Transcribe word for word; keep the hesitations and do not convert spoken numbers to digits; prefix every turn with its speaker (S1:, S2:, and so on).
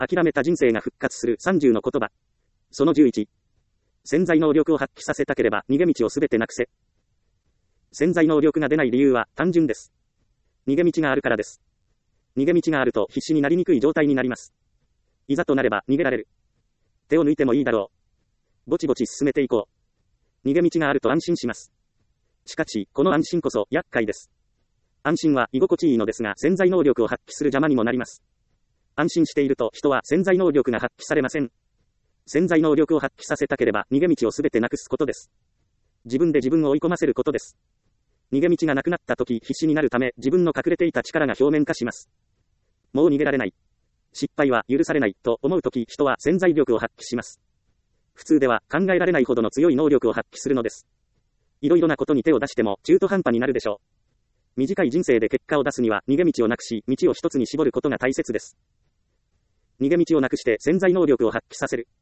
S1: 諦めた人生が復活するさんじゅうの言葉。そのじゅういち。潜在能力を発揮させたければ逃げ道をすべてなくせ。潜在能力が出ない理由は単純です。逃げ道があるからです。逃げ道があると必死になりにくい状態になります。いざとなれば逃げられる。手を抜いてもいいだろう。ぼちぼち進めていこう。逃げ道があると安心します。しかし、この安心こそ厄介です。安心は居心地いいのですが、潜在能力を発揮する邪魔にもなります。安心していると人は潜在能力が発揮されません。潜在能力を発揮させたければ逃げ道をすべてなくすことです。自分で自分を追い込ませることです。逃げ道がなくなった時必死になるため自分の隠れていた力が表面化します。もう逃げられない。失敗は許されないと思う時人は潜在力を発揮します。普通では考えられないほどの強い能力を発揮するのです。いろいろなことに手を出しても中途半端になるでしょう。短い人生で結果を出すには逃げ道をなくし道を一つに絞ることが大切です。逃げ道をなくして潜在能力を発揮させる。